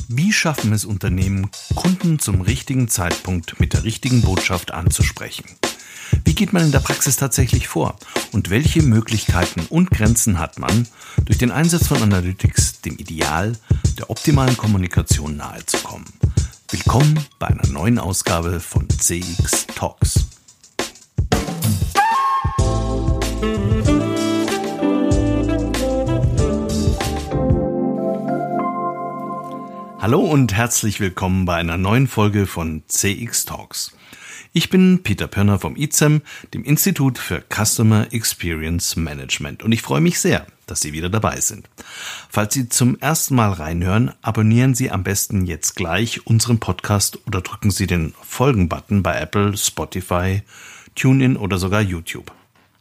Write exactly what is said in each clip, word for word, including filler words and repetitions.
Wie schaffen es Unternehmen, Kunden zum richtigen Zeitpunkt mit der richtigen Botschaft anzusprechen? Wie geht man in der Praxis tatsächlich vor? Und welche Möglichkeiten und Grenzen hat man, durch den Einsatz von Analytics dem Ideal der optimalen Kommunikation nahezukommen? Willkommen bei einer neuen Ausgabe von C X Talks. Hallo und herzlich willkommen bei einer neuen Folge von C X Talks. Ich bin Peter Pirner vom I Z E M, dem Institut für Customer Experience Management, und ich freue mich sehr, dass Sie wieder dabei sind. Falls Sie zum ersten Mal reinhören, abonnieren Sie am besten jetzt gleich unseren Podcast oder drücken Sie den Folgen-Button bei Apple, Spotify, TuneIn oder sogar YouTube.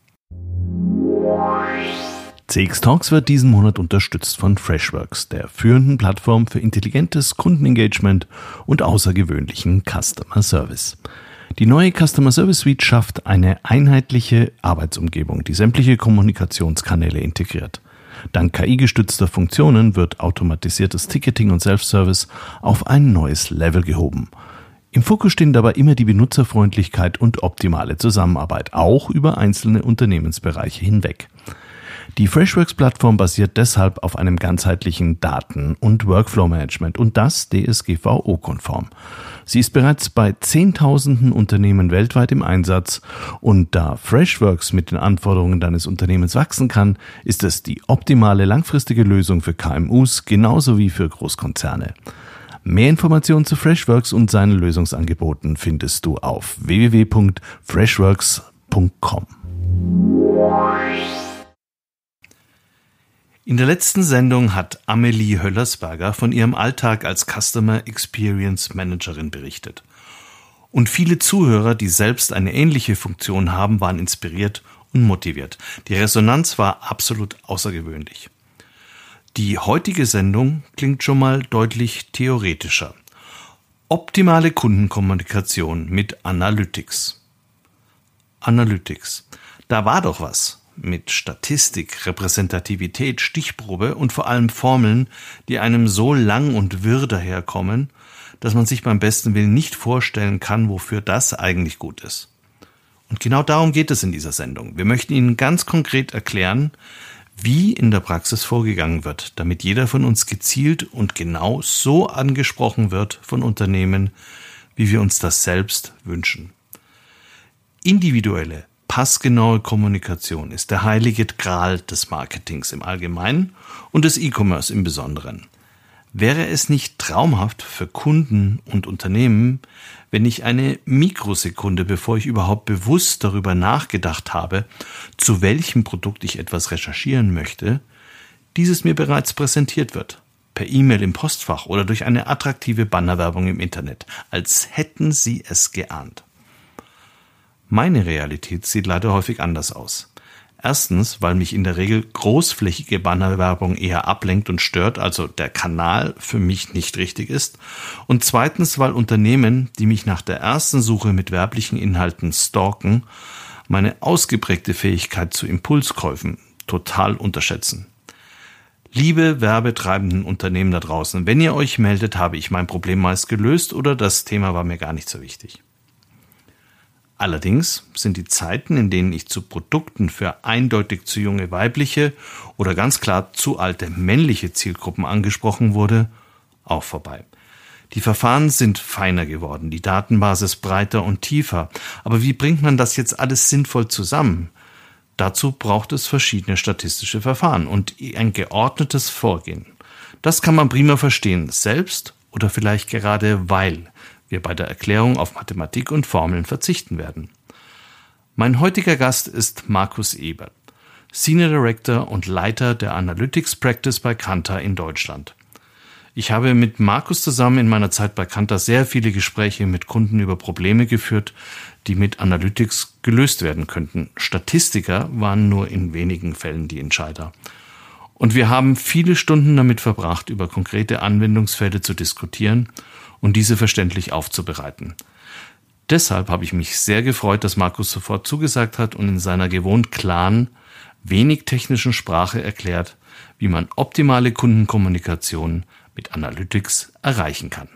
C X Talks wird diesen Monat unterstützt von Freshworks, der führenden Plattform für intelligentes Kundenengagement und außergewöhnlichen Customer Service. Die neue Customer Service Suite schafft eine einheitliche Arbeitsumgebung, die sämtliche Kommunikationskanäle integriert. Dank K I-gestützter Funktionen wird automatisiertes Ticketing und Self-Service auf ein neues Level gehoben. Im Fokus stehen dabei immer die Benutzerfreundlichkeit und optimale Zusammenarbeit, auch über einzelne Unternehmensbereiche hinweg. Die Freshworks-Plattform basiert deshalb auf einem ganzheitlichen Daten- und Workflow-Management und das D S G V O-konform. Sie ist bereits bei Zehntausenden Unternehmen weltweit im Einsatz und da Freshworks mit den Anforderungen deines Unternehmens wachsen kann, ist es die optimale langfristige Lösung für K M Us genauso wie für Großkonzerne. Mehr Informationen zu Freshworks und seinen Lösungsangeboten findest du auf w w w punkt freshworks punkt com. In der letzten Sendung hat Amelie Höllersberger von ihrem Alltag als Customer Experience Managerin berichtet. Und viele Zuhörer, die selbst eine ähnliche Funktion haben, waren inspiriert und motiviert. Die Resonanz war absolut außergewöhnlich. Die heutige Sendung klingt schon mal deutlich theoretischer. Optimale Kundenkommunikation mit Analytics. Analytics. Da war doch was. Mit Statistik, Repräsentativität, Stichprobe und vor allem Formeln, die einem so lang und wirr daherkommen, dass man sich beim besten Willen nicht vorstellen kann, wofür das eigentlich gut ist. Und genau darum geht es in dieser Sendung. Wir möchten Ihnen ganz konkret erklären, wie in der Praxis vorgegangen wird, damit jeder von uns gezielt und genau so angesprochen wird von Unternehmen, wie wir uns das selbst wünschen. Individuelle, passgenaue Kommunikation ist der heilige Gral des Marketings im Allgemeinen und des E-Commerce im Besonderen. Wäre es nicht traumhaft für Kunden und Unternehmen, wenn ich eine Mikrosekunde, bevor ich überhaupt bewusst darüber nachgedacht habe, zu welchem Produkt ich etwas recherchieren möchte, dieses mir bereits präsentiert wird, per E-Mail im Postfach oder durch eine attraktive Bannerwerbung im Internet, als hätten Sie es geahnt. Meine Realität sieht leider häufig anders aus. Erstens, weil mich in der Regel großflächige Bannerwerbung eher ablenkt und stört, also der Kanal für mich nicht richtig ist. Und zweitens, weil Unternehmen, die mich nach der ersten Suche mit werblichen Inhalten stalken, meine ausgeprägte Fähigkeit zu Impulskäufen total unterschätzen. Liebe werbetreibenden Unternehmen da draußen, wenn ihr euch meldet, habe ich mein Problem meist gelöst oder das Thema war mir gar nicht so wichtig. Allerdings sind die Zeiten, in denen ich zu Produkten für eindeutig zu junge weibliche oder ganz klar zu alte männliche Zielgruppen angesprochen wurde, auch vorbei. Die Verfahren sind feiner geworden, die Datenbasis breiter und tiefer. Aber wie bringt man das jetzt alles sinnvoll zusammen? Dazu braucht es verschiedene statistische Verfahren und ein geordnetes Vorgehen. Das kann man prima verstehen, selbst oder vielleicht gerade weil wir bei der Erklärung auf Mathematik und Formeln verzichten werden. Mein heutiger Gast ist Markus Ebert, Senior Director und Leiter der Analytics Practice bei Kantar in Deutschland. Ich habe mit Markus zusammen in meiner Zeit bei Kantar sehr viele Gespräche mit Kunden über Probleme geführt, die mit Analytics gelöst werden könnten. Statistiker waren nur in wenigen Fällen die Entscheider. Und wir haben viele Stunden damit verbracht, über konkrete Anwendungsfälle zu diskutieren und diese verständlich aufzubereiten. Deshalb habe ich mich sehr gefreut, dass Markus sofort zugesagt hat und in seiner gewohnt klaren, wenig technischen Sprache erklärt, wie man optimale Kundenkommunikation mit Analytics erreichen kann.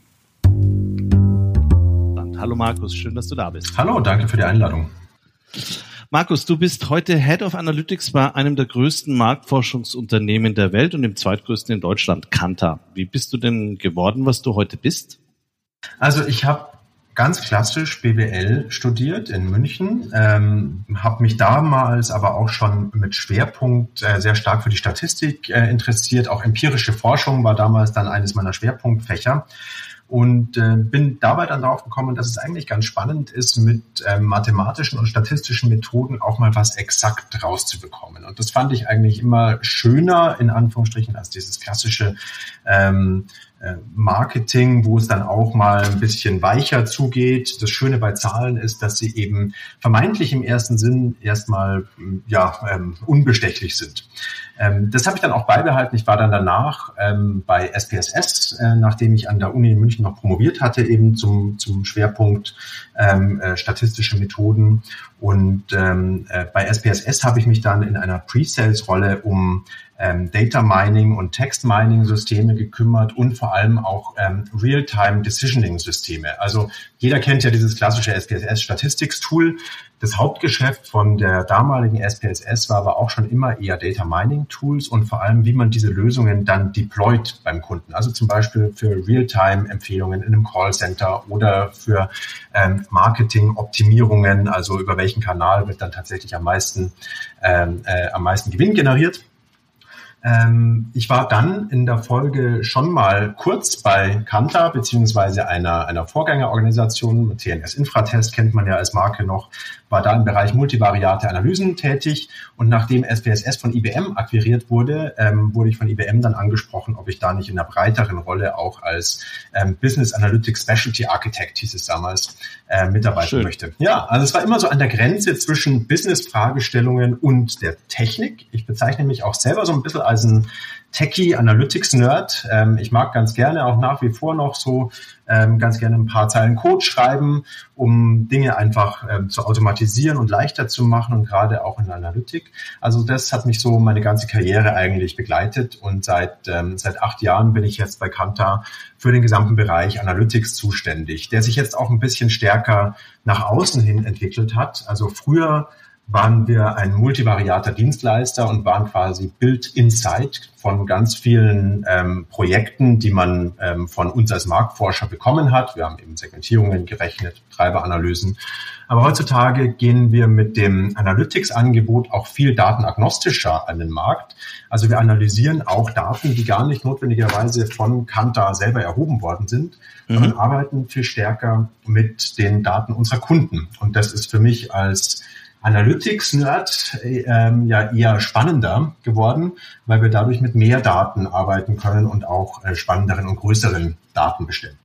Hallo Markus, schön, dass du da bist. Hallo, danke für die Einladung. Markus, du bist heute Head of Analytics bei einem der größten Marktforschungsunternehmen der Welt und dem zweitgrößten in Deutschland, Kantar. Wie bist du denn geworden, was du heute bist? Also ich habe ganz klassisch B W L studiert in München, ähm, habe mich damals aber auch schon mit Schwerpunkt äh, sehr stark für die Statistik äh, interessiert. Auch empirische Forschung war damals dann eines meiner Schwerpunktfächer. Und äh, bin dabei dann darauf gekommen, dass es eigentlich ganz spannend ist, mit ähm, mathematischen und statistischen Methoden auch mal was exakt rauszubekommen. Und das fand ich eigentlich immer schöner, in Anführungsstrichen, als dieses klassische ähm, äh, Marketing, wo es dann auch mal ein bisschen weicher zugeht. Das Schöne bei Zahlen ist, dass sie eben vermeintlich im ersten Sinn erstmal ja ähm, unbestechlich sind. Ähm, das habe ich dann auch beibehalten. Ich war dann danach ähm, bei S P S S, äh, nachdem ich an der Uni in München noch promoviert hatte, eben zum zum Schwerpunkt ähm, äh, statistische Methoden. Und ähm, äh, bei S P S S habe ich mich dann in einer Pre-Sales-Rolle um ähm, Data Mining und Text Mining Systeme gekümmert und vor allem auch ähm, Real-Time Decisioning Systeme. Also jeder kennt ja dieses klassische S P S S Statistics-Tool. Das Hauptgeschäft von der damaligen S P S S war aber auch schon immer eher Data Mining Tools und vor allem, wie man diese Lösungen dann deployt beim Kunden. Also zum Beispiel für Real-Time-Empfehlungen in einem Callcenter oder für ähm, Marketing-Optimierungen, also über welchen Kanal wird dann tatsächlich am meisten, ähm, äh, am meisten Gewinn generiert. Ähm, ich war dann in der Folge schon mal kurz bei Kantar beziehungsweise einer, einer Vorgängerorganisation, T N S Infratest kennt man ja als Marke noch, war da im Bereich multivariate Analysen tätig und nachdem S P S S von I B M akquiriert wurde, ähm, wurde ich von I B M dann angesprochen, ob ich da nicht in einer breiteren Rolle auch als ähm, Business Analytics Specialty Architect, hieß es damals, äh, mitarbeiten Schön. möchte. Ja, also es war immer so an der Grenze zwischen Business-Fragestellungen und der Technik. Ich bezeichne mich auch selber so ein bisschen als ein Techie-Analytics-Nerd. Ähm, ich mag ganz gerne auch nach wie vor noch so ähm, ganz gerne ein paar Zeilen Code schreiben, um Dinge einfach ähm, zu automatisieren und leichter zu machen und gerade auch in der Analytik. Also das hat mich so meine ganze Karriere eigentlich begleitet und seit ähm, seit acht Jahren bin ich jetzt bei Kantar für den gesamten Bereich Analytics zuständig, der sich jetzt auch ein bisschen stärker nach außen hin entwickelt hat. Also früher waren wir ein multivariater Dienstleister und waren quasi Build Inside von ganz vielen ähm, Projekten, die man ähm, von uns als Marktforscher bekommen hat. Wir haben eben Segmentierungen gerechnet, Treiberanalysen. Aber heutzutage gehen wir mit dem Analytics-Angebot auch viel datenagnostischer an den Markt. Also wir analysieren auch Daten, die gar nicht notwendigerweise von Kantar selber erhoben worden sind, mhm. sondern arbeiten viel stärker mit den Daten unserer Kunden. Und das ist für mich als Analytics-Nerd ähm, ja eher spannender geworden, weil wir dadurch mit mehr Daten arbeiten können und auch äh, spannenderen und größeren Datenbeständen.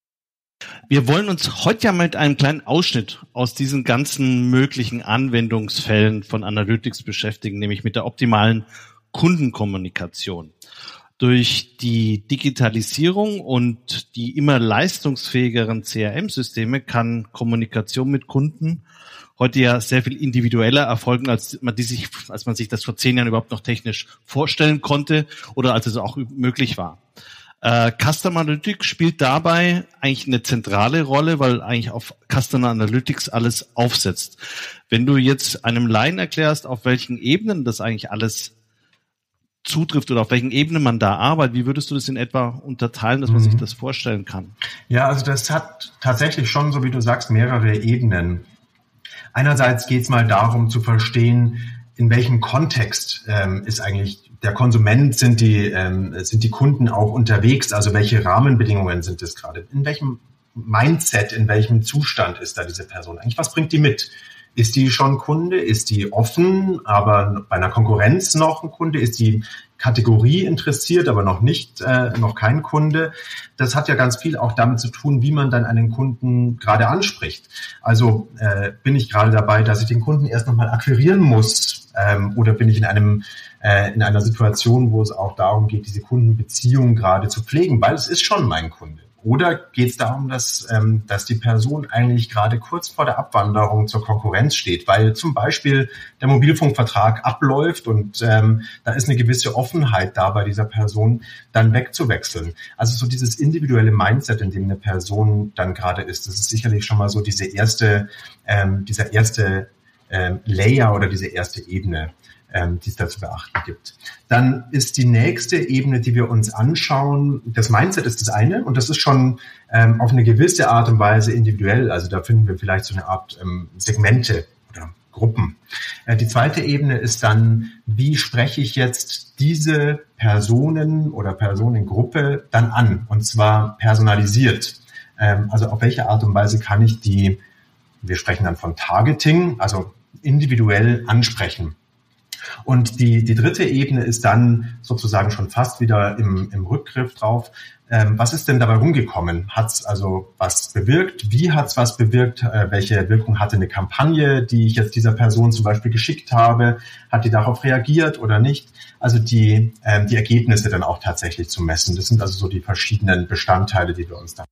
Wir wollen uns heute ja mit einem kleinen Ausschnitt aus diesen ganzen möglichen Anwendungsfällen von Analytics beschäftigen, nämlich mit der optimalen Kundenkommunikation. Durch die Digitalisierung und die immer leistungsfähigeren C R M-Systeme kann Kommunikation mit Kunden heute ja sehr viel individueller erfolgen, als man die sich, als man sich das vor zehn Jahren überhaupt noch technisch vorstellen konnte oder als es auch möglich war. Äh, Customer Analytics spielt dabei eigentlich eine zentrale Rolle, weil eigentlich auf Customer Analytics alles aufsetzt. Wenn du jetzt einem Laien erklärst, auf welchen Ebenen das eigentlich alles zutrifft oder auf welchen Ebenen man da arbeitet, wie würdest du das in etwa unterteilen, dass man mhm. sich das vorstellen kann? Ja, also das hat tatsächlich schon, so wie du sagst, mehrere Ebenen. Einerseits geht es mal darum zu verstehen, in welchem Kontext ähm, ist eigentlich der Konsument, sind die ähm, sind die Kunden auch unterwegs, also welche Rahmenbedingungen sind es gerade, in welchem Mindset, in welchem Zustand ist da diese Person eigentlich, was bringt die mit? Ist die schon Kunde? Ist die offen, aber bei einer Konkurrenz noch ein Kunde? Ist die Kategorie interessiert, aber noch nicht, äh, noch kein Kunde? Das hat ja ganz viel auch damit zu tun, wie man dann einen Kunden gerade anspricht. Also äh, bin ich gerade dabei, dass ich den Kunden erst nochmal akquirieren muss, ähm, oder bin ich in einem äh, in einer Situation, wo es auch darum geht, diese Kundenbeziehung gerade zu pflegen, weil es ist schon mein Kunde. Oder geht es darum, dass, ähm, dass die Person eigentlich gerade kurz vor der Abwanderung zur Konkurrenz steht, weil zum Beispiel der Mobilfunkvertrag abläuft und ähm, da ist eine gewisse Offenheit da bei dieser Person, dann wegzuwechseln. Also so dieses individuelle Mindset, in dem eine Person dann gerade ist, das ist sicherlich schon mal so diese erste, ähm, dieser erste ähm, Layer oder diese erste Ebene, die es da zu beachten gibt. Dann ist die nächste Ebene, die wir uns anschauen, das Mindset ist das eine und das ist schon ähm, auf eine gewisse Art und Weise individuell. Also da finden wir vielleicht so eine Art ähm, Segmente oder Gruppen. Äh, die zweite Ebene ist dann, wie spreche ich jetzt diese Personen oder Personengruppe dann an und zwar personalisiert. Ähm, also auf welche Art und Weise kann ich die, wir sprechen dann von Targeting, also individuell ansprechen. Und die, die dritte Ebene ist dann sozusagen schon fast wieder im, im Rückgriff drauf. Ähm, was ist denn dabei rumgekommen? Hat es also was bewirkt? Wie hat es was bewirkt? Äh, welche Wirkung hatte eine Kampagne, die ich jetzt dieser Person zum Beispiel geschickt habe? Hat die darauf reagiert oder nicht? Also die, ähm, die Ergebnisse dann auch tatsächlich zu messen. Das sind also so die verschiedenen Bestandteile, die wir uns da.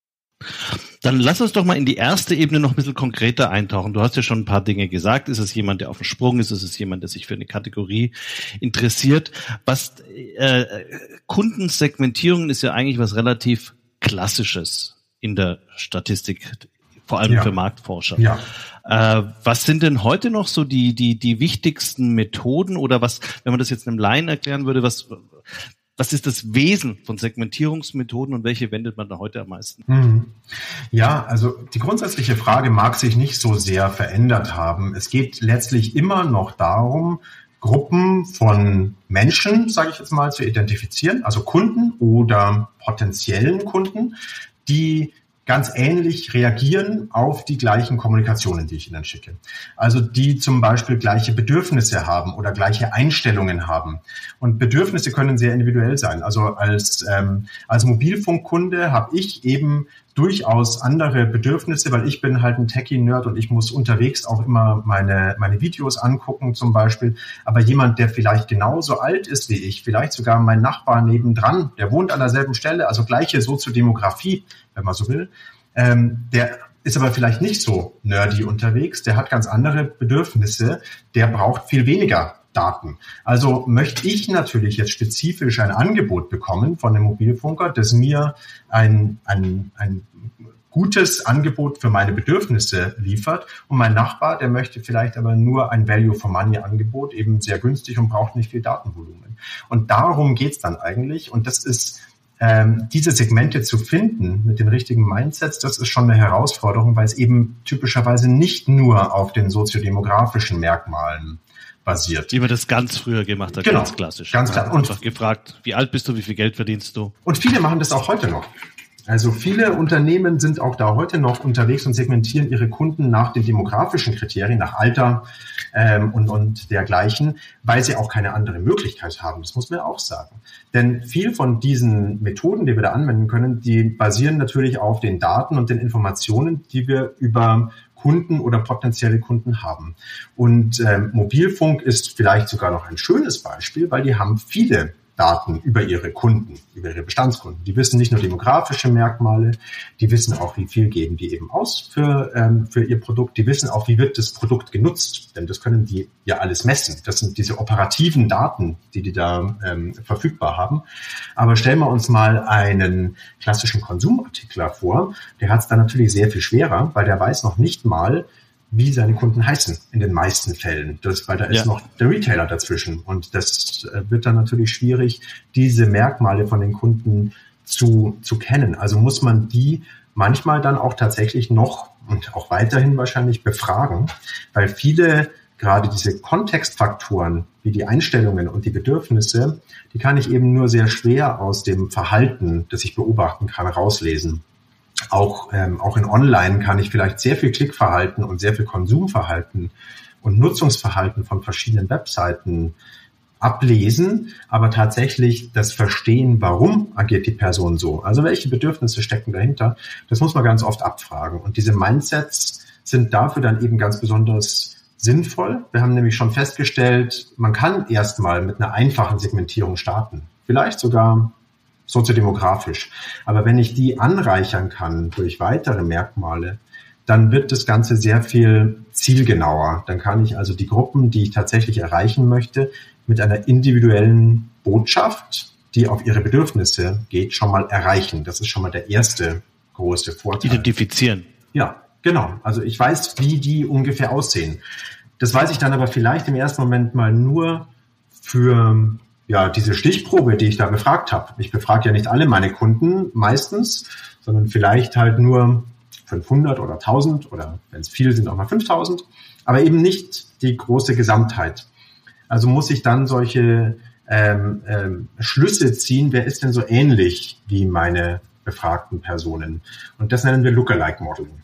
Dann lass uns doch mal in die erste Ebene noch ein bisschen konkreter eintauchen. Du hast ja schon ein paar Dinge gesagt. Ist es jemand, der auf dem Sprung ist? Ist es jemand, der sich für eine Kategorie interessiert? Was äh, Kundensegmentierung ist ja eigentlich was relativ Klassisches in der Statistik, vor allem ja. für Marktforscher. Ja. Äh, was sind denn heute noch so die die die wichtigsten Methoden oder was, wenn man das jetzt einem Laien erklären würde, was Was ist das Wesen von Segmentierungsmethoden und welche wendet man da heute am meisten? Ja, also die grundsätzliche Frage mag sich nicht so sehr verändert haben. Es geht letztlich immer noch darum, Gruppen von Menschen, sage ich jetzt mal, zu identifizieren, also Kunden oder potenziellen Kunden, die ganz ähnlich reagieren auf die gleichen Kommunikationen, die ich ihnen schicke. Also die zum Beispiel gleiche Bedürfnisse haben oder gleiche Einstellungen haben. Und Bedürfnisse können sehr individuell sein. Also als, ähm, als Mobilfunkkunde habe ich eben durchaus andere Bedürfnisse, weil ich bin halt ein Techie-Nerd und ich muss unterwegs auch immer meine, meine Videos angucken zum Beispiel. Aber jemand, der vielleicht genauso alt ist wie ich, vielleicht sogar mein Nachbar nebendran, der wohnt an derselben Stelle, also gleiche Soziodemografie, wenn man so will, ähm, der ist aber vielleicht nicht so nerdy unterwegs, der hat ganz andere Bedürfnisse, der braucht viel weniger Daten. Also möchte ich natürlich jetzt spezifisch ein Angebot bekommen von einem Mobilfunker, das mir ein, ein, ein gutes Angebot für meine Bedürfnisse liefert. Und mein Nachbar, der möchte vielleicht aber nur ein Value-for-Money-Angebot, eben sehr günstig und braucht nicht viel Datenvolumen. Und darum geht's dann eigentlich. Und das ist ähm, diese Segmente zu finden mit den richtigen Mindsets, das ist schon eine Herausforderung, weil es eben typischerweise nicht nur auf den soziodemografischen Merkmalen basiert. Wie man das ganz früher gemacht hat, genau, ganz klassisch. Ganz klar. Und einfach gefragt, wie alt bist du, wie viel Geld verdienst du? Und viele machen das auch heute noch. Also viele Unternehmen sind auch da heute noch unterwegs und segmentieren ihre Kunden nach den demografischen Kriterien, nach Alter ähm, und, und dergleichen, weil sie auch keine andere Möglichkeit haben. Das muss man auch sagen. Denn viel von diesen Methoden, die wir da anwenden können, die basieren natürlich auf den Daten und den Informationen, die wir über Kunden oder potenzielle Kunden haben. Und ähm, Mobilfunk ist vielleicht sogar noch ein schönes Beispiel, weil die haben viele Daten über ihre Kunden, über ihre Bestandskunden. Die wissen nicht nur demografische Merkmale, die wissen auch, wie viel geben die eben aus für, ähm, für ihr Produkt. Die wissen auch, wie wird das Produkt genutzt, denn das können die ja alles messen. Das sind diese operativen Daten, die die da ähm, verfügbar haben. Aber stellen wir uns mal einen klassischen Konsumartikler vor, der hat es dann natürlich sehr viel schwerer, weil der weiß noch nicht mal, wie seine Kunden heißen in den meisten Fällen. Das, weil da ist ja noch der Retailer dazwischen. Und das wird dann natürlich schwierig, diese Merkmale von den Kunden zu, zu kennen. Also muss man die manchmal dann auch tatsächlich noch und auch weiterhin wahrscheinlich befragen, weil viele, gerade diese Kontextfaktoren, wie die Einstellungen und die Bedürfnisse, die kann ich eben nur sehr schwer aus dem Verhalten, das ich beobachten kann, rauslesen. Auch, ähm, auch in Online kann ich vielleicht sehr viel Klickverhalten und sehr viel Konsumverhalten und Nutzungsverhalten von verschiedenen Webseiten ablesen, aber tatsächlich das Verstehen, warum agiert die Person so, also welche Bedürfnisse stecken dahinter, das muss man ganz oft abfragen. Und diese Mindsets sind dafür dann eben ganz besonders sinnvoll. Wir haben nämlich schon festgestellt, man kann erstmal mit einer einfachen Segmentierung starten. Vielleicht sogar soziodemografisch. Aber wenn ich die anreichern kann durch weitere Merkmale, dann wird das Ganze sehr viel zielgenauer. Dann kann ich also die Gruppen, die ich tatsächlich erreichen möchte, mit einer individuellen Botschaft, die auf ihre Bedürfnisse geht, schon mal erreichen. Das ist schon mal der erste große Vorteil. Identifizieren. Ja, genau. Also ich weiß, wie die ungefähr aussehen. Das weiß ich dann aber vielleicht im ersten Moment mal nur für ja diese Stichprobe, die ich da befragt habe. Ich befrage ja nicht alle meine Kunden meistens, sondern vielleicht halt nur fünfhundert oder tausend oder wenn es viel sind auch mal fünftausend, aber eben nicht die große Gesamtheit. Also muss ich dann solche ähm, ähm, Schlüsse ziehen, wer ist denn so ähnlich wie meine befragten Personen? Und das nennen wir Lookalike Modeling.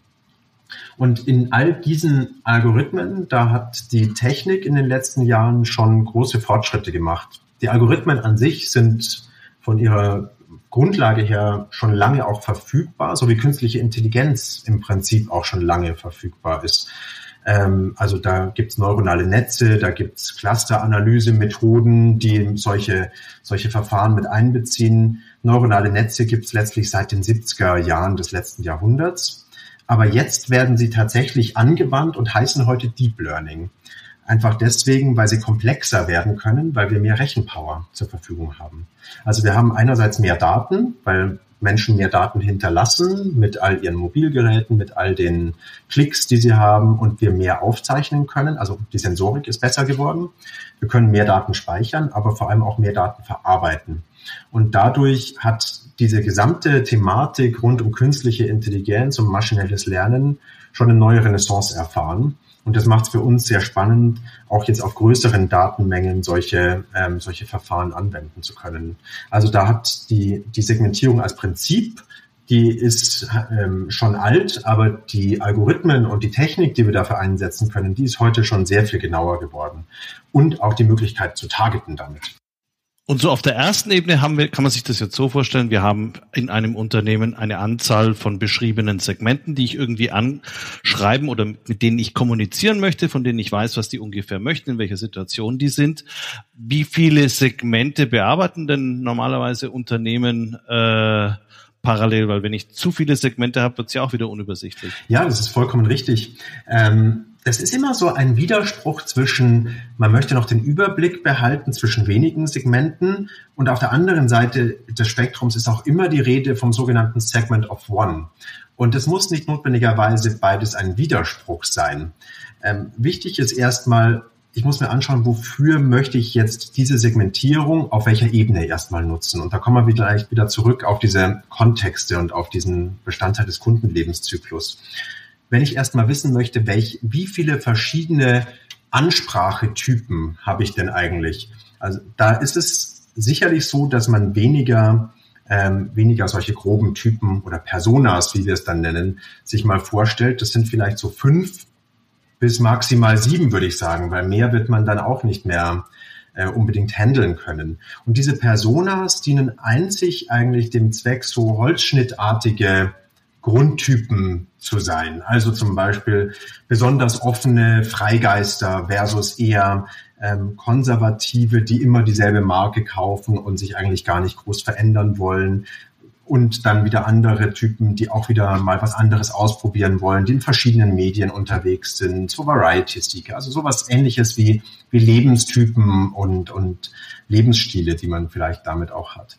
Und in all diesen Algorithmen, da hat die Technik in den letzten Jahren schon große Fortschritte gemacht. Die Algorithmen an sich sind von ihrer Grundlage her schon lange auch verfügbar, so wie künstliche Intelligenz im Prinzip auch schon lange verfügbar ist. Ähm, also da gibt's neuronale Netze, da gibt's Clusteranalyse-Methoden, die solche, solche Verfahren mit einbeziehen. Neuronale Netze gibt's letztlich seit den siebziger Jahren des letzten Jahrhunderts. Aber jetzt werden sie tatsächlich angewandt und heißen heute Deep Learning. Einfach deswegen, weil sie komplexer werden können, weil wir mehr Rechenpower zur Verfügung haben. Also wir haben einerseits mehr Daten, weil Menschen mehr Daten hinterlassen mit all ihren Mobilgeräten, mit all den Klicks, die sie haben und wir mehr aufzeichnen können. Also die Sensorik ist besser geworden. Wir können mehr Daten speichern, aber vor allem auch mehr Daten verarbeiten. Und dadurch hat diese gesamte Thematik rund um künstliche Intelligenz und maschinelles Lernen schon eine neue Renaissance erfahren. Und das macht es für uns sehr spannend, auch jetzt auf größeren Datenmengen solche ähm, solche Verfahren anwenden zu können. Also da hat die die Segmentierung als Prinzip, die ist ähm, schon alt, aber die Algorithmen und die Technik, die wir dafür einsetzen können, die ist heute schon sehr viel genauer geworden. Und auch die Möglichkeit zu targeten damit. Und so auf der ersten Ebene haben wir, kann man sich das jetzt so vorstellen, wir haben in einem Unternehmen eine Anzahl von beschriebenen Segmenten, die ich irgendwie anschreiben oder mit denen ich kommunizieren möchte, von denen ich weiß, was die ungefähr möchten, in welcher Situation die sind. Wie viele Segmente bearbeiten denn normalerweise Unternehmen äh, parallel? Weil wenn ich zu viele Segmente habe, wird es ja auch wieder unübersichtlich. Ja, das ist vollkommen richtig. Ähm Das ist immer so ein Widerspruch zwischen, man möchte noch den Überblick behalten zwischen wenigen Segmenten und auf der anderen Seite des Spektrums ist auch immer die Rede vom sogenannten Segment of One. Und es muss nicht notwendigerweise beides ein Widerspruch sein. Ähm, wichtig ist erstmal, ich muss mir anschauen, wofür möchte ich jetzt diese Segmentierung auf welcher Ebene erstmal nutzen. Und da kommen wir vielleicht wieder zurück auf diese Kontexte und auf diesen Bestandteil des Kundenlebenszyklus. Wenn ich erstmal wissen möchte, welch, wie viele verschiedene Ansprachetypen habe ich denn eigentlich? Also da ist es sicherlich so, dass man weniger, ähm, weniger solche groben Typen oder Personas, wie wir es dann nennen, sich mal vorstellt. Das sind vielleicht so fünf bis maximal sieben, würde ich sagen, weil mehr wird man dann auch nicht mehr äh, unbedingt handeln können. Und diese Personas dienen einzig eigentlich dem Zweck, so holzschnittartige Grundtypen zu sein. Also zum Beispiel besonders offene Freigeister versus eher ähm, Konservative, die immer dieselbe Marke kaufen und sich eigentlich gar nicht groß verändern wollen. Und dann wieder andere Typen, die auch wieder mal was anderes ausprobieren wollen, die in verschiedenen Medien unterwegs sind, so Variety-Seeker, also sowas Ähnliches wie, wie Lebenstypen und, und Lebensstile, die man vielleicht damit auch hat.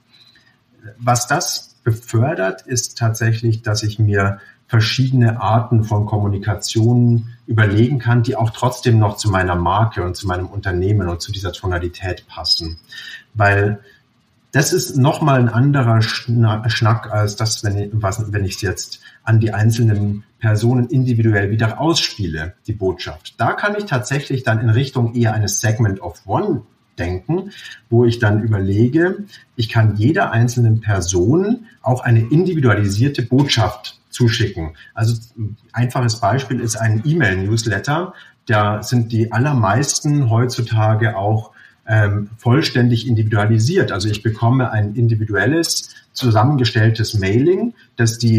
Was das befördert, ist tatsächlich, dass ich mir verschiedene Arten von Kommunikation überlegen kann, die auch trotzdem noch zu meiner Marke und zu meinem Unternehmen und zu dieser Tonalität passen. Weil das ist nochmal ein anderer Schnack als das, wenn ich, was, wenn ich es jetzt an die einzelnen Personen individuell wieder ausspiele, die Botschaft. Da kann ich tatsächlich dann in Richtung eher eines Segment of One denken, wo ich dann überlege, ich kann jeder einzelnen Person auch eine individualisierte Botschaft zuschicken. Also ein einfaches Beispiel ist ein E-Mail-Newsletter. Da sind die allermeisten heutzutage auch ähm, vollständig individualisiert. Also ich bekomme ein individuelles, zusammengestelltes Mailing, das die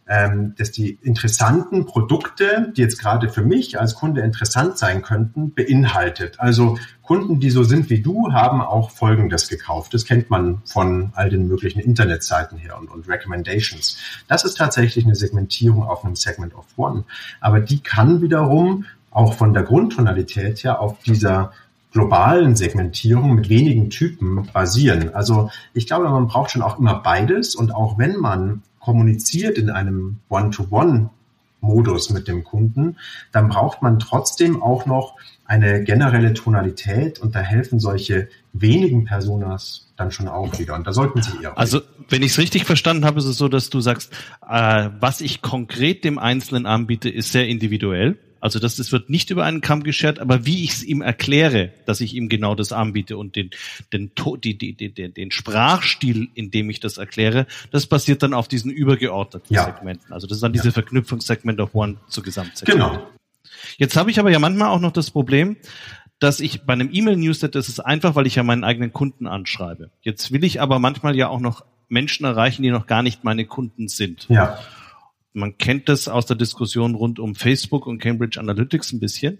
ähm, dass die interessanten Produkte, die jetzt gerade für mich als Kunde interessant sein könnten, beinhaltet. Also Kunden, die so sind wie du, haben auch Folgendes gekauft. Das kennt man von all den möglichen Internetseiten her und, und Recommendations. Das ist tatsächlich eine Segmentierung auf einem Segment of One. Aber die kann wiederum auch von der Grundtonalität her auf dieser globalen Segmentierung mit wenigen Typen basieren. Also ich glaube, man braucht schon auch immer beides. Und auch wenn man kommuniziert in einem One-to-One-Modus mit dem Kunden, dann braucht man trotzdem auch noch eine generelle Tonalität und da helfen solche wenigen Personas dann schon auch wieder. Und da sollten Sie eher. Also, wenn ich es richtig verstanden habe, ist es so, dass du sagst, äh, was ich konkret dem Einzelnen anbiete, ist sehr individuell. Also das, das wird nicht über einen Kamm geschert, aber wie ich es ihm erkläre, dass ich ihm genau das anbiete und den den die, die, die, den Sprachstil, in dem ich das erkläre, das basiert dann auf diesen übergeordneten ja. Segmenten. Also das ist dann diese ja. Verknüpfung Segment of One zu Gesamtsegment. Genau. Jetzt habe ich aber ja manchmal auch noch das Problem, dass ich bei einem E-Mail-Newsletter, das ist einfach, weil ich ja meinen eigenen Kunden anschreibe. Jetzt will ich aber manchmal ja auch noch Menschen erreichen, die noch gar nicht meine Kunden sind. Ja. Man kennt das aus der Diskussion rund um Facebook und Cambridge Analytics ein bisschen.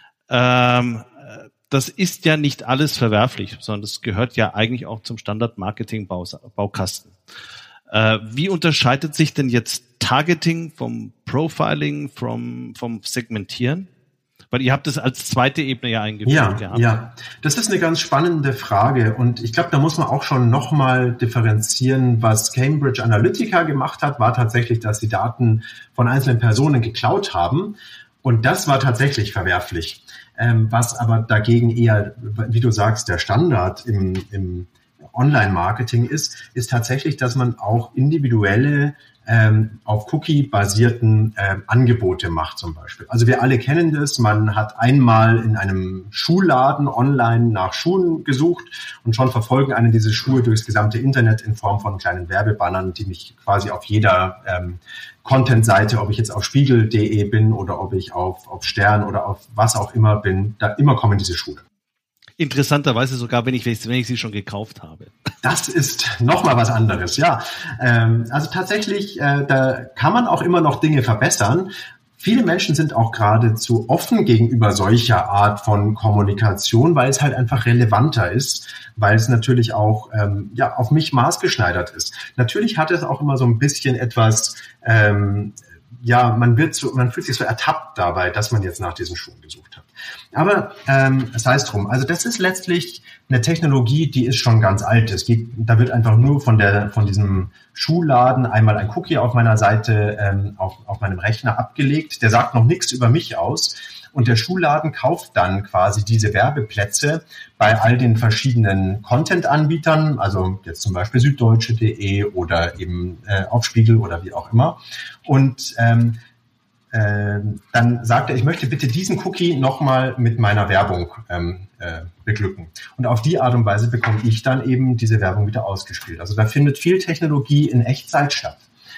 Ähm, das ist ja nicht alles verwerflich, sondern das gehört ja eigentlich auch zum Standard-Marketing-Baukasten. Äh, wie unterscheidet sich denn jetzt Targeting vom Profiling, vom, vom Segmentieren? Weil ihr habt das als zweite Ebene ja eingeführt ja, gehabt. Ja, das ist eine ganz spannende Frage und ich glaube, da muss man auch schon nochmal differenzieren. Was Cambridge Analytica gemacht hat, war tatsächlich, dass sie Daten von einzelnen Personen geklaut haben und das war tatsächlich verwerflich. Ähm, was aber dagegen eher, wie du sagst, der Standard im, im Online-Marketing ist, ist tatsächlich, dass man auch individuelle Ähm, auf Cookie-basierten ähm, Angebote macht zum Beispiel. Also wir alle kennen das, man hat einmal in einem Schuhladen online nach Schuhen gesucht und schon verfolgen einen diese Schuhe durchs gesamte Internet in Form von kleinen Werbebannern, die mich quasi auf jeder ähm, Content-Seite, ob ich jetzt auf spiegel punkt de bin oder ob ich auf, auf Stern oder auf was auch immer bin, da immer kommen diese Schuhe. Interessanterweise sogar, wenn ich, wenn ich sie schon gekauft habe. Das ist nochmal was anderes, ja. Ähm, also tatsächlich, äh, da kann man auch immer noch Dinge verbessern. Viele Menschen sind auch geradezu offen gegenüber solcher Art von Kommunikation, weil es halt einfach relevanter ist, weil es natürlich auch ähm, ja auf mich maßgeschneidert ist. Natürlich hat es auch immer so ein bisschen etwas, ähm, ja, man wird so, man fühlt sich so ertappt dabei, dass man jetzt nach diesen Schuhen gesucht hat. Aber ähm, sei es drum. Also das ist letztlich eine Technologie, die ist schon ganz alt. Es geht, da wird einfach nur von der von diesem Schuhladen einmal ein Cookie auf meiner Seite ähm, auf, auf meinem Rechner abgelegt. Der sagt noch nichts über mich aus. Und der Schuhladen kauft dann quasi diese Werbeplätze bei all den verschiedenen Content-Anbietern, also jetzt zum Beispiel süddeutsche punkt de oder eben äh, auf Spiegel oder wie auch immer. Und ähm, äh, dann sagt er, ich möchte bitte diesen Cookie nochmal mit meiner Werbung ähm, äh, beglücken. Und auf die Art und Weise bekomme ich dann eben diese Werbung wieder ausgespielt. Also da findet viel Technologie in Echtzeit statt.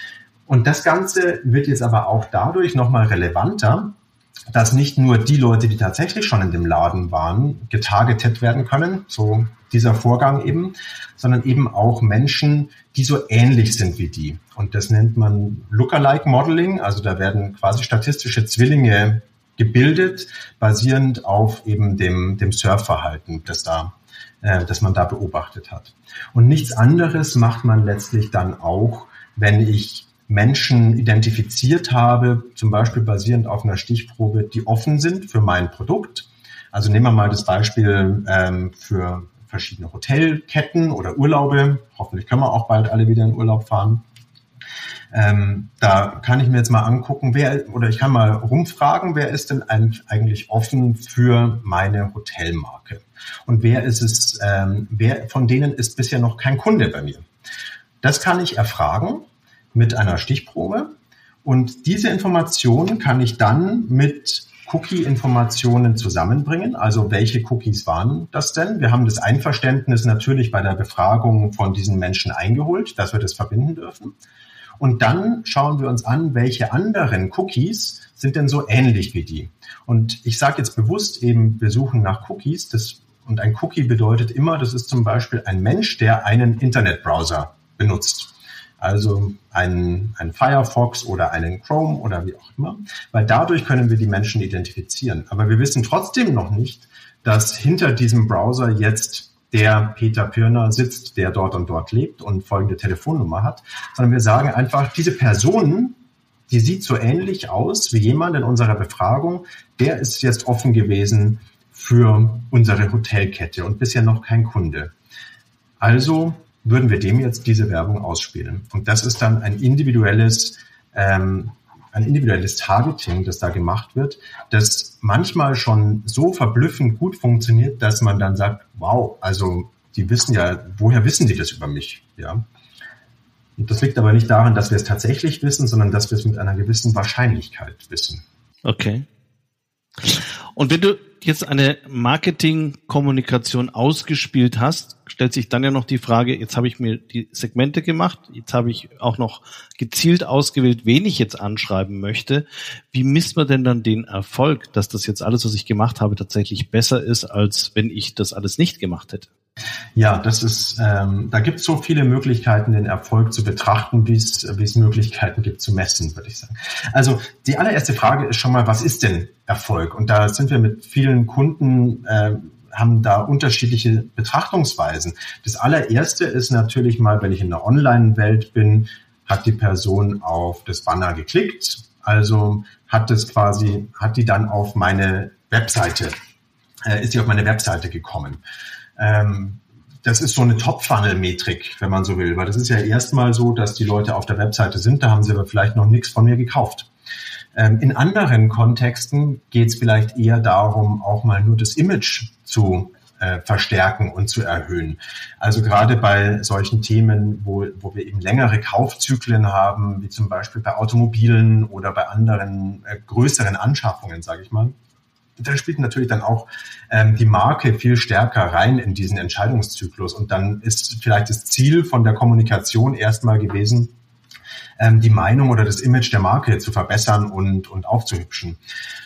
Und das Ganze wird jetzt aber auch dadurch nochmal relevanter, dass nicht nur die Leute, die tatsächlich schon in dem Laden waren, getargetet werden können, so dieser Vorgang eben, sondern eben auch Menschen, die so ähnlich sind wie die. Und das nennt man Lookalike Modeling, also da werden quasi statistische Zwillinge gebildet, basierend auf eben dem, dem Surfverhalten, das da, äh, das man da beobachtet hat. Und nichts anderes macht man letztlich dann auch, wenn ich Menschen identifiziert habe, zum Beispiel basierend auf einer Stichprobe, die offen sind für mein Produkt. Also nehmen wir mal das Beispiel ähm, für verschiedene Hotelketten oder Urlaube. Hoffentlich können wir auch bald alle wieder in Urlaub fahren. Ähm, da kann ich mir jetzt mal angucken, wer oder ich kann mal rumfragen, wer ist denn eigentlich offen für meine Hotelmarke? Und wer ist es, ähm, wer von denen ist bisher noch kein Kunde bei mir? Das kann ich erfragen mit einer Stichprobe und diese Informationen kann ich dann mit Cookie-Informationen zusammenbringen. Also welche Cookies waren das denn? Wir haben das Einverständnis natürlich bei der Befragung von diesen Menschen eingeholt, dass wir das verbinden dürfen. Und dann schauen wir uns an, welche anderen Cookies sind denn so ähnlich wie die. Und ich sage jetzt bewusst eben, wir suchen nach Cookies. Das, und ein Cookie bedeutet immer, das ist zum Beispiel ein Mensch, der einen Internetbrowser benutzt. Also einen, einen Firefox oder einen Chrome oder wie auch immer, weil dadurch können wir die Menschen identifizieren. Aber wir wissen trotzdem noch nicht, dass hinter diesem Browser jetzt der Peter Pirner sitzt, der dort und dort lebt und folgende Telefonnummer hat, sondern wir sagen einfach, diese Person, die sieht so ähnlich aus wie jemand in unserer Befragung, der ist jetzt offen gewesen für unsere Hotelkette und bisher noch kein Kunde. Also würden wir dem jetzt diese Werbung ausspielen. Und das ist dann ein individuelles, ähm, ein individuelles Targeting, das da gemacht wird, das manchmal schon so verblüffend gut funktioniert, dass man dann sagt, wow, also die wissen ja, woher wissen die das über mich? Ja. Und das liegt aber nicht daran, dass wir es tatsächlich wissen, sondern dass wir es mit einer gewissen Wahrscheinlichkeit wissen. Okay. Und wenn du jetzt eine Marketingkommunikation ausgespielt hast, stellt sich dann ja noch die Frage, jetzt habe ich mir die Segmente gemacht, jetzt habe ich auch noch gezielt ausgewählt, wen ich jetzt anschreiben möchte. Wie misst man denn dann den Erfolg, dass das jetzt alles, was ich gemacht habe, tatsächlich besser ist, als wenn ich das alles nicht gemacht hätte? Ja, das ist, ähm, da gibt es so viele Möglichkeiten, den Erfolg zu betrachten, wie es wie es Möglichkeiten gibt zu messen, würde ich sagen. Also die allererste Frage ist schon mal, was ist denn Erfolg? Und da sind wir mit vielen Kunden, äh, haben da unterschiedliche Betrachtungsweisen. Das allererste ist natürlich mal, wenn ich in der Online-Welt bin, hat die Person auf das Banner geklickt, also hat das quasi, hat die dann auf meine Webseite, äh, ist sie auf meine Webseite gekommen. Ähm, das ist so eine Top-Funnel-Metrik, wenn man so will, weil das ist ja erstmal so, dass die Leute auf der Webseite sind, da haben sie aber vielleicht noch nichts von mir gekauft. Ähm, in anderen Kontexten geht es vielleicht eher darum, auch mal nur das Image zu äh, verstärken und zu erhöhen. Also gerade bei solchen Themen, wo, wo wir eben längere Kaufzyklen haben, wie zum Beispiel bei Automobilen oder bei anderen äh, größeren Anschaffungen, sage ich mal, da spielt natürlich dann auch ähm, die Marke viel stärker rein in diesen Entscheidungszyklus. Und dann ist vielleicht das Ziel von der Kommunikation erstmal gewesen, ähm, die Meinung oder das Image der Marke zu verbessern und, und aufzuhübschen.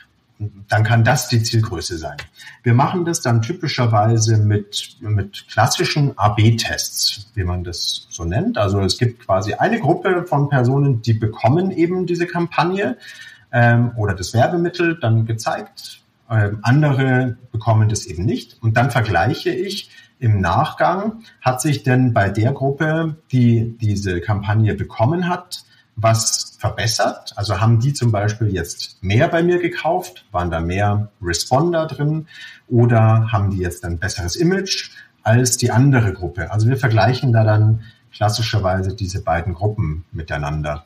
Dann kann das die Zielgröße sein. Wir machen das dann typischerweise mit, mit klassischen A B Tests, wie man das so nennt. Also es gibt quasi eine Gruppe von Personen, die bekommen eben diese Kampagne ähm, oder das Werbemittel dann gezeigt. Ähm, andere bekommen das eben nicht. Und dann vergleiche ich im Nachgang, hat sich denn bei der Gruppe, die diese Kampagne bekommen hat, was verbessert? Also haben die zum Beispiel jetzt mehr bei mir gekauft? Waren da mehr Responder drin? Oder haben die jetzt ein besseres Image als die andere Gruppe? Also wir vergleichen da dann klassischerweise diese beiden Gruppen miteinander.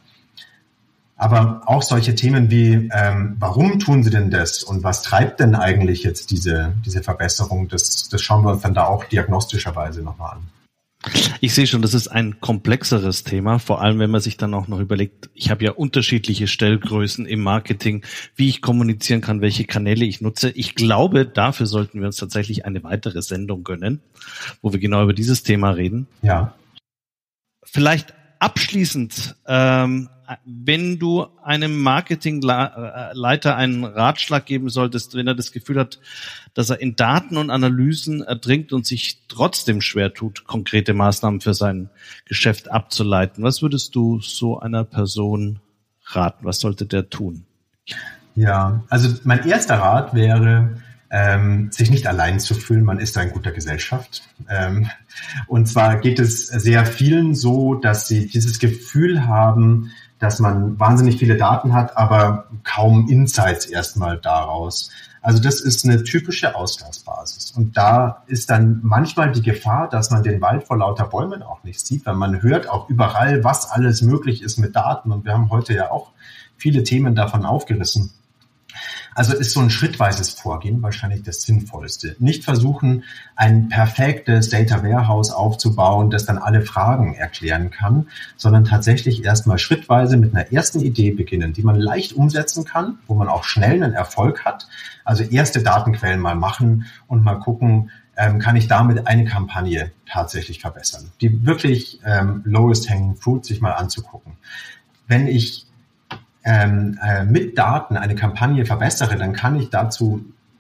Aber auch solche Themen wie, ähm, warum tun sie denn das und was treibt denn eigentlich jetzt diese, diese Verbesserung, das, das schauen wir uns dann da auch diagnostischerweise nochmal an. Ich sehe schon, das ist ein komplexeres Thema, vor allem wenn man sich dann auch noch überlegt, ich habe ja unterschiedliche Stellgrößen im Marketing, wie ich kommunizieren kann, welche Kanäle ich nutze. Ich glaube, dafür sollten wir uns tatsächlich eine weitere Sendung gönnen, wo wir genau über dieses Thema reden. Ja. Vielleicht abschließend, ähm, wenn du einem Marketingleiter einen Ratschlag geben solltest, wenn er das Gefühl hat, dass er in Daten und Analysen erdringt und sich trotzdem schwer tut, konkrete Maßnahmen für sein Geschäft abzuleiten, was würdest du so einer Person raten? Was sollte der tun? Ja, also mein erster Rat wäre, ähm, sich nicht allein zu fühlen, man ist da in guter Gesellschaft. Ähm, und zwar geht es sehr vielen so, dass sie dieses Gefühl haben, dass man wahnsinnig viele Daten hat, aber kaum Insights erstmal daraus. Also das ist eine typische Ausgangsbasis. Und da ist dann manchmal die Gefahr, dass man den Wald vor lauter Bäumen auch nicht sieht, weil man hört auch überall, was alles möglich ist mit Daten. Und wir haben heute ja auch viele Themen davon aufgerissen. Also ist so ein schrittweises Vorgehen wahrscheinlich das Sinnvollste. Nicht versuchen, ein perfektes Data Warehouse aufzubauen, das dann alle Fragen erklären kann, sondern tatsächlich erstmal schrittweise mit einer ersten Idee beginnen, die man leicht umsetzen kann, wo man auch schnell einen Erfolg hat. Also erste Datenquellen mal machen und mal gucken, ähm, kann ich damit eine Kampagne tatsächlich verbessern. Die wirklich ähm, lowest hanging fruit sich mal anzugucken. Wenn ich Ähm, äh, mit Daten eine Kampagne verbessere, dann kann ich dazu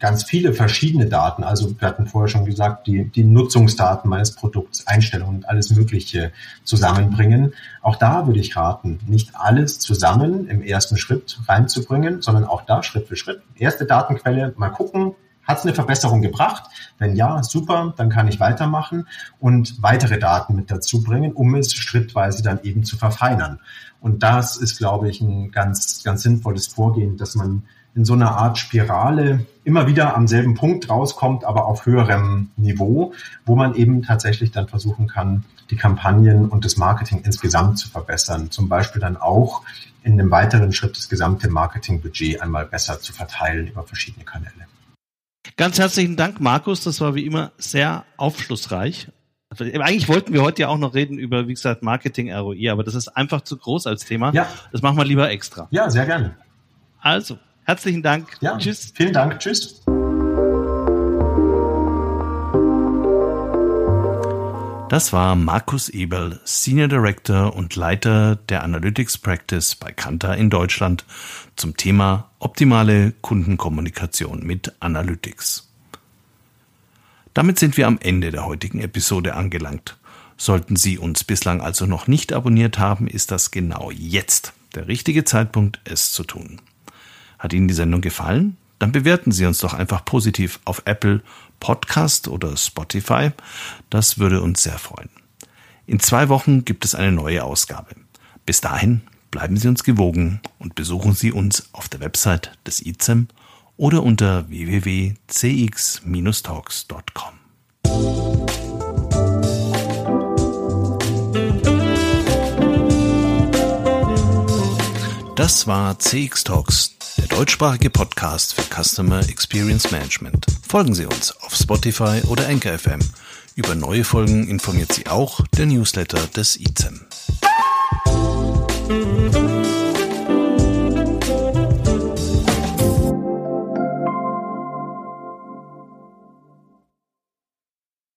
ganz viele verschiedene Daten, also wir hatten vorher schon gesagt, die, die Nutzungsdaten meines Produkts, Einstellungen und alles Mögliche zusammenbringen. Auch da würde ich raten, nicht alles zusammen im ersten Schritt reinzubringen, sondern auch da Schritt für Schritt. Erste Datenquelle, mal gucken, hat es eine Verbesserung gebracht? Wenn ja, super, dann kann ich weitermachen und weitere Daten mit dazu bringen, um es schrittweise dann eben zu verfeinern. Und das ist, glaube ich, ein ganz, ganz sinnvolles Vorgehen, dass man in so einer Art Spirale immer wieder am selben Punkt rauskommt, aber auf höherem Niveau, wo man eben tatsächlich dann versuchen kann, die Kampagnen und das Marketing insgesamt zu verbessern. Zum Beispiel dann auch in einem weiteren Schritt das gesamte Marketingbudget einmal besser zu verteilen über verschiedene Kanäle. Ganz herzlichen Dank, Markus. Das war wie immer sehr aufschlussreich. Eigentlich wollten wir heute ja auch noch reden über, wie gesagt, Marketing-R O I, aber das ist einfach zu groß als Thema. Ja. Das machen wir lieber extra. Ja, sehr gerne. Also, herzlichen Dank. Ja, tschüss. Vielen Dank. Tschüss. Das war Markus Eberl, Senior Director und Leiter der Analytics Practice bei Kantar in Deutschland zum Thema optimale Kundenkommunikation mit Analytics. Damit sind wir am Ende der heutigen Episode angelangt. Sollten Sie uns bislang also noch nicht abonniert haben, ist das genau jetzt der richtige Zeitpunkt, es zu tun. Hat Ihnen die Sendung gefallen? Dann bewerten Sie uns doch einfach positiv auf Apple Podcast oder Spotify. Das würde uns sehr freuen. In zwei Wochen gibt es eine neue Ausgabe. Bis dahin bleiben Sie uns gewogen und besuchen Sie uns auf der Website des I Z E M oder unter w w w punkt c x Bindestrich talks punkt com. Das war C X Talks, der deutschsprachige Podcast für Customer Experience Management. Folgen Sie uns auf Spotify oder Anchor F M. Über neue Folgen informiert Sie auch der Newsletter des I Z E M.